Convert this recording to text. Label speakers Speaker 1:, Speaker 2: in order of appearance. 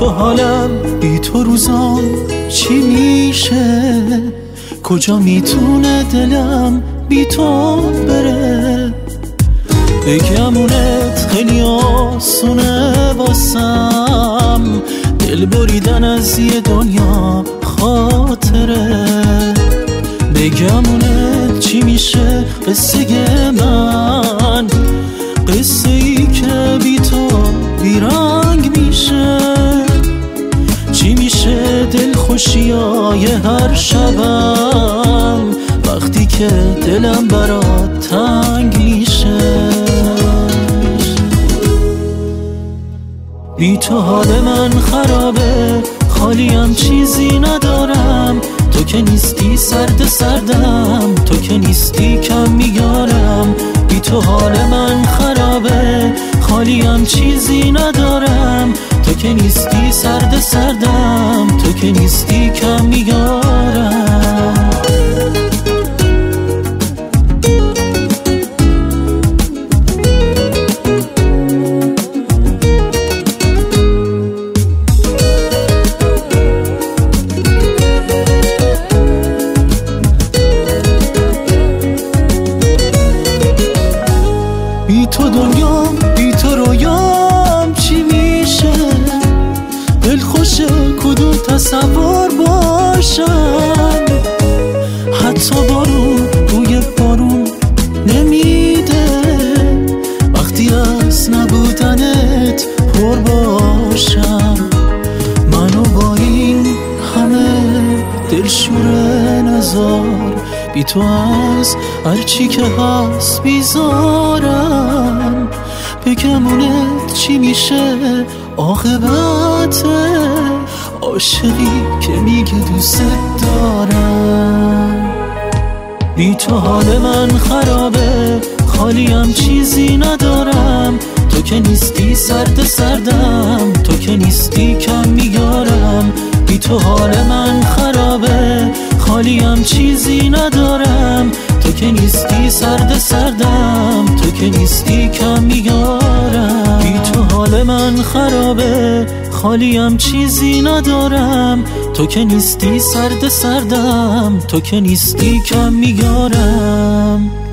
Speaker 1: تو حالم بی تو روزام چی میشه؟ کجا میتونه دلم بی تو بره؟ بگمونت خیلی آسونه واسم، دل بریدن از یه دنیا خاطره. بگمونت چی میشه قصه من، قصه ای که بی تو بیرنگ میشه. چی میشه دلخوشیای هر شبم وقتی که دلم برات تنگ میشه. بی تو حال من خرابه، خالیم چیزی ندارم. تو که نیستی سرد سردم، تو که نیستی کم میارم. بی تو حال من خرابه، خالیم چیزی ندارم. تو که نیستی سرد سردم، تو که نیستی کم میارم. بی تو دنیام بی تو رویام چی میشه؟ دل خوشه کدوم تصور باشم. حتی بارون روی بارون نمیده وقتی از نبودنت پر باشم. منو با این همه دلشور نزار، بی تو از هرچی که هست بیزارم. بگمونت چی میشه عاقبت عاشقی که میگه دوست دارم. بی تو حال من خرابه، خالیم چیزی ندارم. تو که نیستی سرد سردم، تو که نیستی کم میارم. بی تو حال من خرابه، خالیم چیزی ندارم. تو که نیستی سرد سردم، تو که نیستی کم میارم. بی تو حال من خرابه، خالیم چیزی ندارم. تو که نیستی سرد سردم، تو که نیستی کم میارم.